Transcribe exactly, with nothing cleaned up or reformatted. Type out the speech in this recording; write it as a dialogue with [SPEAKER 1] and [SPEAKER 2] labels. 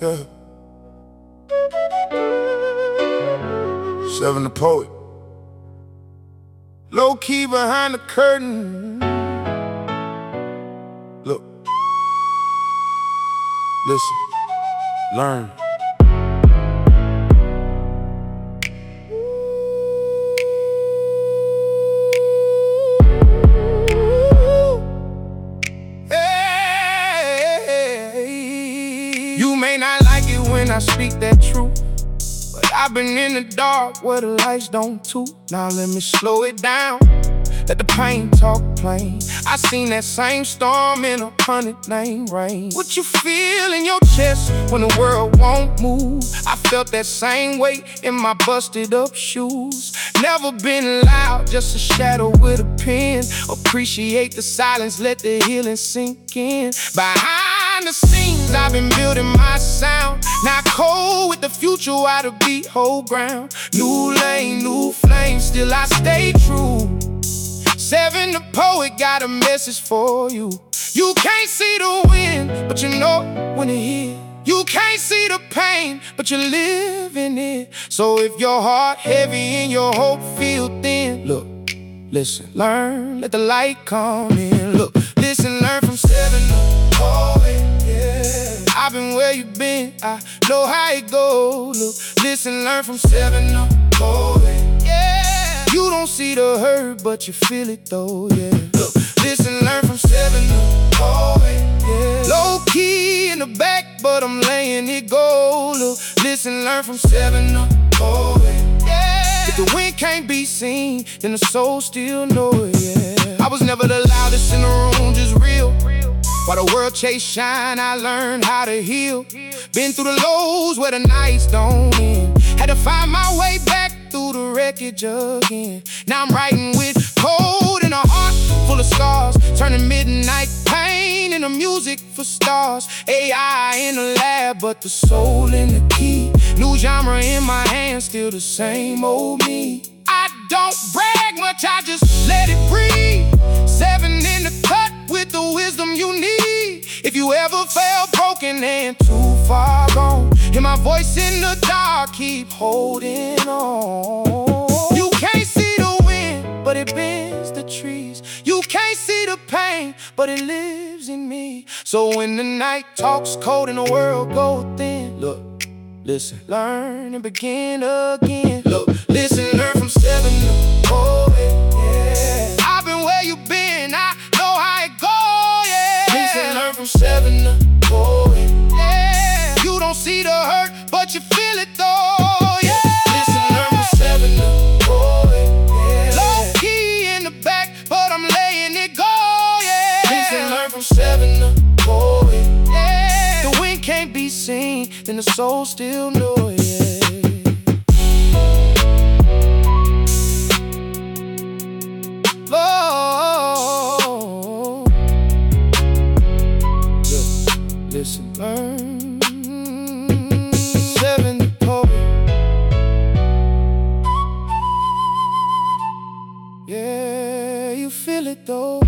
[SPEAKER 1] Yeah. Seven the poet. Low key behind the curtain. Look. Listen. Learn. You may not like it when I speak that truth, but I've been in the dark where the lights don't toot. Now let me slow it down, let the pain talk plain. I seen that same storm in a hundred name rain. What you feel in your chest when the world won't move? I felt that same weight in my busted up shoes. Never been loud, just a shadow with a pen. Appreciate the silence, let the healing sink in. Behind the scenes, I've been building my sound. Not cold with the future, while the beat hold ground. New lane, new flame, still I stay true. Seven the poet got a message for you. You can't see the wind, but you know when it hit. You can't see the pain, but you live in it. So if your heart heavy and your hope feel thin, look, listen, learn, let the light come in. Look, listen, learn from Seven the poet, yeah. I've been where you been, I know how it goes. Look, listen, learn from Seven the poet, yeah. You don't see the hurt, but you feel it though, yeah. Look, listen, learn from Seven the poet, yeah. Low key in the back, but I'm laying it go. Look, listen, learn from Seven the poet, yeah. If the wind can't be seen, then the soul still know it, yeah. I was never the loudest in the room, just real. While the world chase shine, I learned how to heal. Been through the lows where the nights don't end. Had to find my way back through the wreckage again. Now I'm writing with cold and a heart full of scars, turning midnight pain into music for stars. A I in the lab, but the soul in the key. New genre in my hands, still the same old me. I don't brag much, I just let it breathe. Seven in the cut with the wisdom you need. If you ever felt broken and too far gone, hear my voice in the dark, keep holding on. You can't see the wind, but it bends the trees. You can't see the pain, but it lives in me. So when the night talks cold and the world goes thin, look, listen, learn and begin again. Look, listen, learn from Seven the poet, yeah. I've been where you been, I know how it go, yeah. Listen, learn from Seven the poet, yeah. You don't see the hurt, but you feel it though, yeah. Listen, learn from Seven the poet, yeah. Low key in the back, but I'm laying it go, yeah. Listen, learn from Seven the poet, yeah. The wind can't be seen, then the soul still know it, yeah. Lord, look, listen, learn. Seven the poet, yeah, you feel it though.